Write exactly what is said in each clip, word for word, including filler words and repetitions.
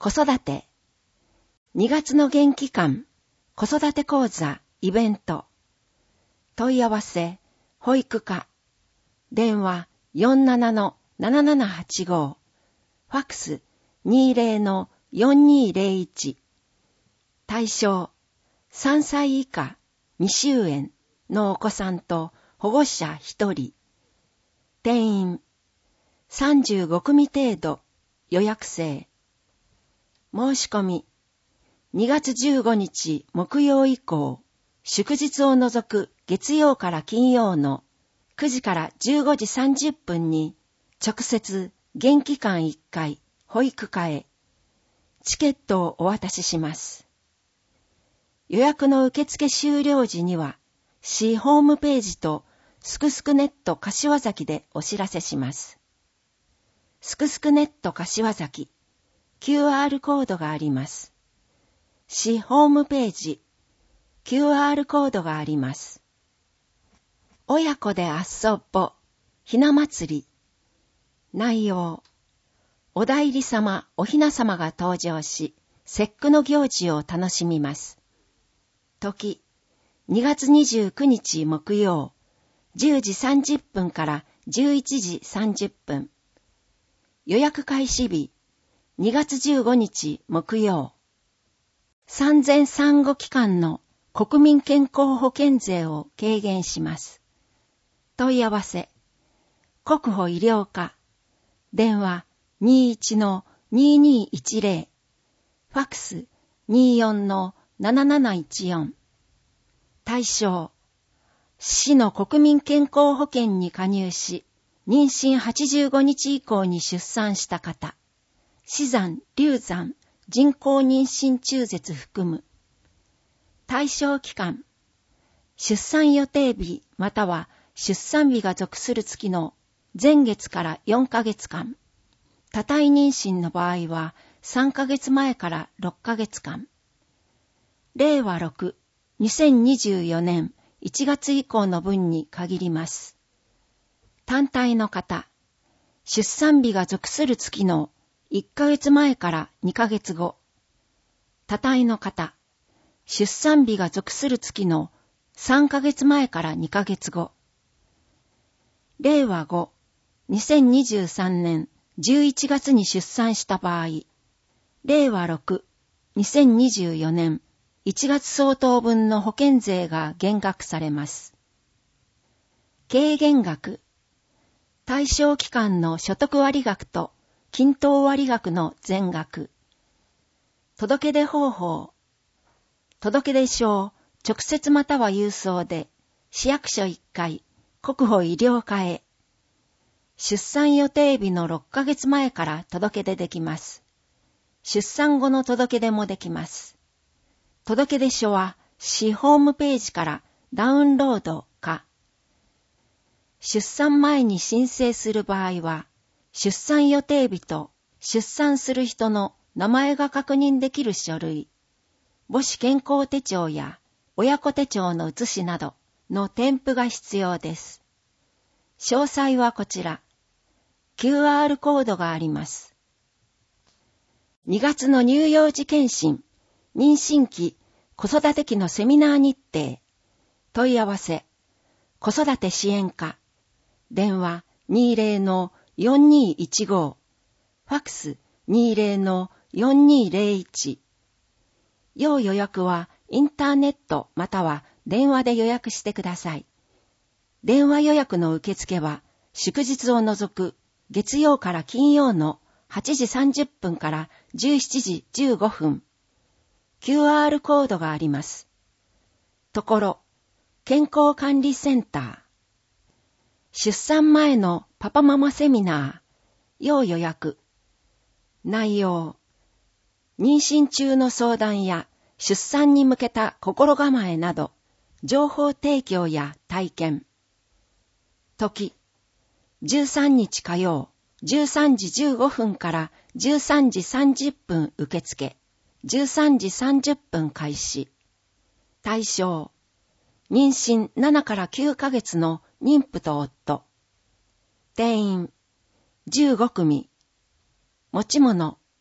子育て。にがつの元気館、子育て講座、イベント。問い合わせ、保育課。電話 よんななのななななはちご。ファックス にじゅうのよんにーぜろいち。対象、さんさい以下、未就園のお子さんと保護者ひとり。定員、さんじゅうごくみ程度、予約制。申し込み、にがつじゅうごにち木曜以降、祝日を除く月曜から金曜のくじからじゅうごじさんじゅっぷんに直接元気館いっかい保育課へチケットをお渡しします。予約の受付終了時には市ホームページとすくすくネット柏崎でお知らせします。すくすくネット柏崎 キューアール コードがあります。市ホームページ キューアール コードがあります。親子で遊ぼひな祭り。内容、お内裏様おひな様が登場し節句の行事を楽しみます。時、にがつにじゅうくにち木曜じゅうじさんじゅっぷんからじゅういちじさんじゅっぷん。予約開始日にがつじゅうごにち木曜。産前産後期間の国民健康保険税を軽減します。問い合わせ、国保医療課、電話 にじゅういちのにーにーいちぜろ、ファックス にじゅうよんのなななないちよん。対象、市の国民健康保険に加入し、妊娠はちじゅうごにち以降に出産した方、死産、流産、人工妊娠中絶含む。対象期間、出産予定日または出産日が属する月の前月からよんかげつかん。多胎妊娠の場合はさんかげつまえからろっかげつかん。れいわろく、にせんにじゅうよねんいちがつ以降の分に限ります。単体の方、出産日が属する月のいっかげつまえからにかげつご。多胎の方、出産日が属する月のさんかげつまえからにかげつご。れいわご、にせんにじゅうさんねんじゅういちがつに出産した場合、れいわろく、にせんにじゅうよねんいちがつ相当分の保険税が減額されます。軽減額、対象期間の所得割額と均等割額の全額。届け出方法、届け出書を直接または郵送で市役所いっかい国保医療課へ。出産予定日のろっかげつまえから届け出できます。出産後の届け出もできます。届け出書は市ホームページからダウンロードか、出産前に申請する場合は、出産予定日と出産する人の名前が確認できる書類、母子健康手帳や親子手帳の写しなどの添付が必要です。詳細はこちら。キューアール コードがあります。にがつの乳幼児健診、妊娠期、子育て期のセミナー日程。問い合わせ、子育て支援課。電話 にじゅうのよんにーいちご。ファックス にじゅうのよんにーぜろいち。要予約はインターネットまたは電話で予約してください。電話予約の受付は祝日を除く月曜から金曜のはちじさんじゅっぷんからじゅうしちじじゅうごふん。キューアール コードがあります。ところ、健康管理センター。出産前のパパママセミナー。要予約。内容。妊娠中の相談や出産に向けた心構えなど、情報提供や体験。時。じゅうさんにち火曜、じゅうさんじじゅうごふんからじゅうさんじさんじゅっぷん受付、じゅうさんじさんじゅっぷん開始。対象、妊娠ななからきゅうかげつの妊婦と夫。定員、じゅうごくみ。持ち物、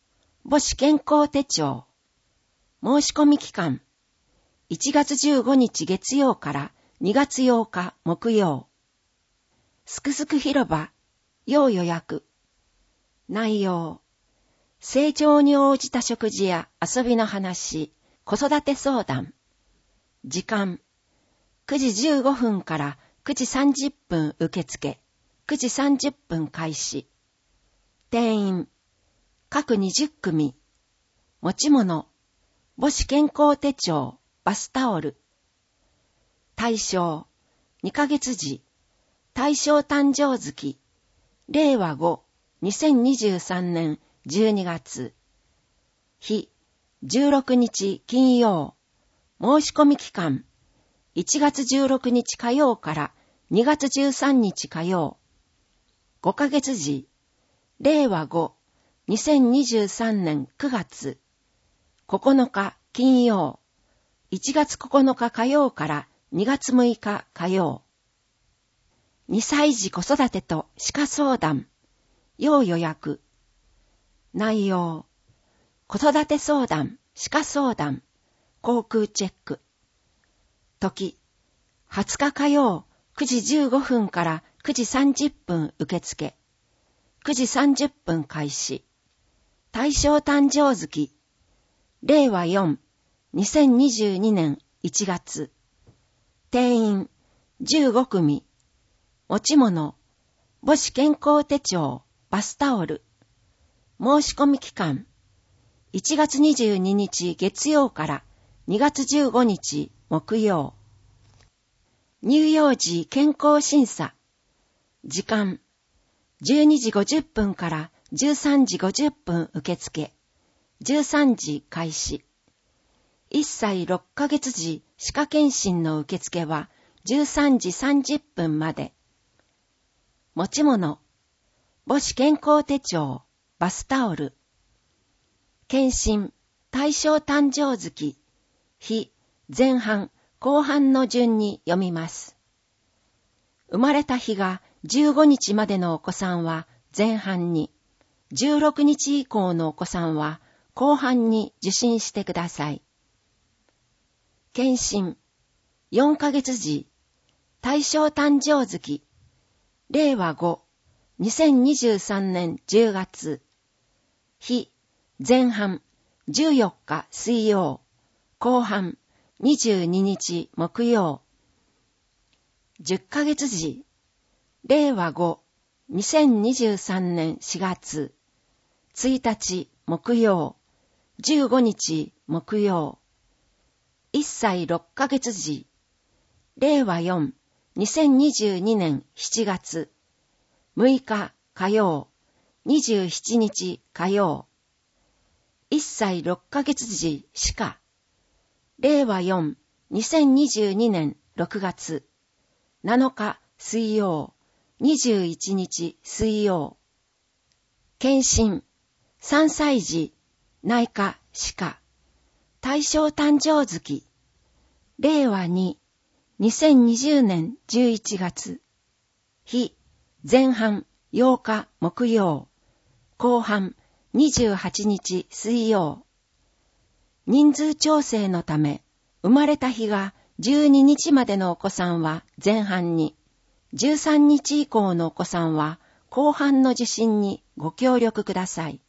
母子健康手帳。申し込み期間、いちがつじゅうごにち月曜からにがつようか木曜。すくすく広場、要予約。内容、成長に応じた食事や遊びの話、子育て相談。時間、くじじゅうごふんからくじさんじゅっぷん受付、くじさんじゅっぷん開始。定員、各にじゅっくみ。持ち物、母子健康手帳、バスタオル。対象、にかげつじ、対象誕生月、れいわご、にせんにじゅうさんねんじゅうにがつ。日、じゅうろくにち金曜。申し込み期間、いちがつじゅうろくにち火曜からにがつじゅうさんにち火曜。ごかげつじ、れいわご、にせんにじゅうさんねんくがつ。ここのか金曜。いちがつここのか火曜からにがつむいか火曜。にさいじ子育てと歯科相談。要予約。内容。子育て相談、歯科相談、口腔チェック。時。はつか火曜くじじゅうごふんからくじさんじゅっぷん受付。くじさんじゅっぷん開始。対象誕生月。れいわよん、にせんにじゅうにねんいちがつ。定員じゅうごくみ。持ち物、母子健康手帳、バスタオル。申し込み期間、いちがつにじゅうににち月曜からにがつじゅうごにち木曜。乳幼児健康審査。時間、じゅうにじごじゅっぷんからじゅうさんじごじゅっぷん受付、じゅうさんじ開始。いっさいろっかげつじ歯科検診の受付はじゅうさんじさんじゅっぷんまで。持ち物、母子健康手帳、バスタオル。検診、対象誕生月、日、前半、後半の順に読みます。生まれた日がじゅうごにちまでのお子さんは前半に、じゅうろくにち以降のお子さんは後半に受診してください。検診、よんかげつじ、対象誕生月、れいわご、にせんにじゅうさんねんじゅうがつ。日、前半、じゅうよっか水曜、後半、にじゅうににち木曜。じゅっかげつじ、れいわご、にせんにじゅうさんねんしがつ。ついたち木曜、じゅうごにち木曜。いっさいろっかげつじ、れいわよん、にせんにじゅうにねんしちがつ。むいか火曜、にじゅうしちにち火曜。いっさいろっかげつじ歯科。れいわよん、にせんにじゅうにねんろくがつ。なのか水曜、にじゅういちにち水曜。検診、さんさいじ、内科歯科。対象誕生月。れいわに、にせんにじゅうねんじゅういちがつ。日、前半ようか木曜。後半にじゅうはちにち水曜。人数調整のため、生まれた日がじゅうににちまでのお子さんは前半に、じゅうさんにち以降のお子さんは後半の受診にご協力ください。